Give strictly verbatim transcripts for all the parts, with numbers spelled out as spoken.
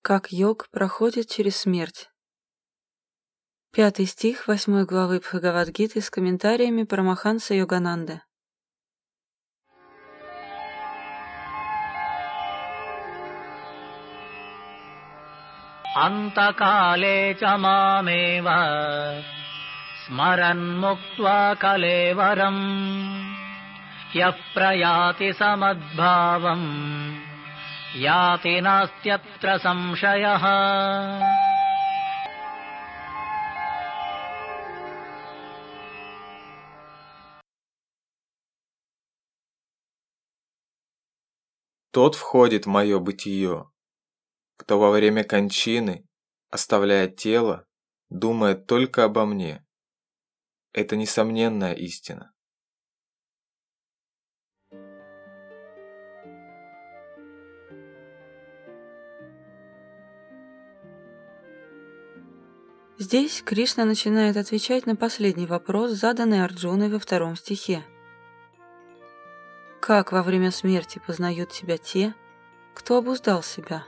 Как йог проходит через смерть. Пятый стих восьмой главы Бхагавад-гиты с комментариями Парамаханса Йогананды. Антакале ча мамева смаран муктва калеварам ях праяти самадбхавам яти настьятра самшаях. Тот входит в мое бытие, кто во время кончины, оставляя тело, думает только обо мне. Это несомненная истина. Здесь Кришна начинает отвечать на последний вопрос, заданный Арджуной во втором стихе. Как во время смерти познают себя те, кто обуздал себя?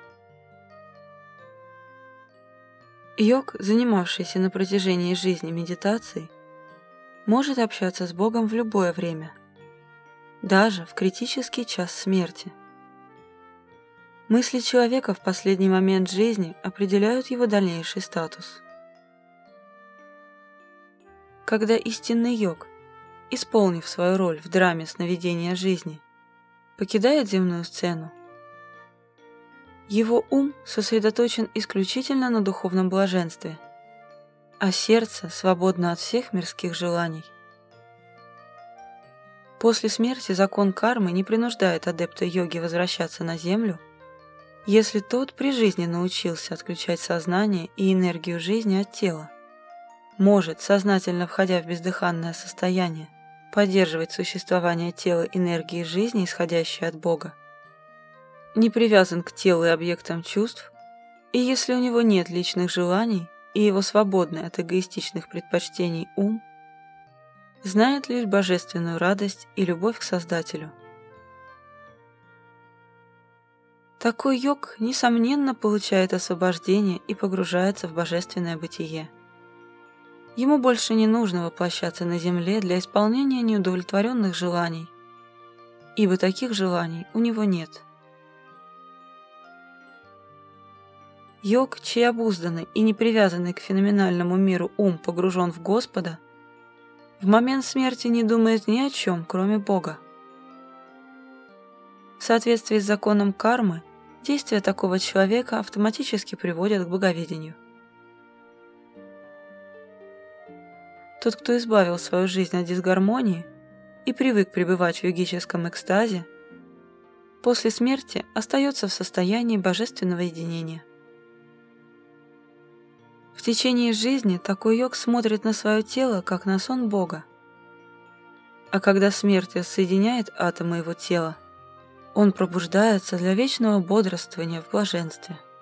Йог, занимавшийся на протяжении жизни медитацией, может общаться с Богом в любое время, даже в критический час смерти. Мысли человека в последний момент жизни определяют его дальнейший статус. Когда истинный йог, исполнив свою роль в драме сновидения жизни, покидает земную сцену, его ум сосредоточен исключительно на духовном блаженстве, а сердце свободно от всех мирских желаний. После смерти закон кармы не принуждает адепта йоги возвращаться на землю, если тот при жизни научился отключать сознание и энергию жизни от тела, может, сознательно входя в бездыханное состояние, поддерживать существование тела энергии жизни, исходящей от Бога, не привязан к телу и объектам чувств, и если у него нет личных желаний и его свободный от эгоистичных предпочтений ум, знает лишь божественную радость и любовь к Создателю. Такой йог, несомненно, получает освобождение и погружается в божественное бытие. Ему больше не нужно воплощаться на земле для исполнения неудовлетворенных желаний, ибо таких желаний у него нет. Йог, чей обузданный и не привязанный к феноменальному миру ум погружен в Господа, в момент смерти не думает ни о чем, кроме Бога. В соответствии с законом кармы, действия такого человека автоматически приводят к боговедению. Тот, кто избавил свою жизнь от дисгармонии и привык пребывать в йогическом экстазе, после смерти остается в состоянии божественного единения. В течение жизни такой йог смотрит на свое тело, как на сон Бога. А когда смерть соединяет атомы его тела, он пробуждается для вечного бодрствования в блаженстве.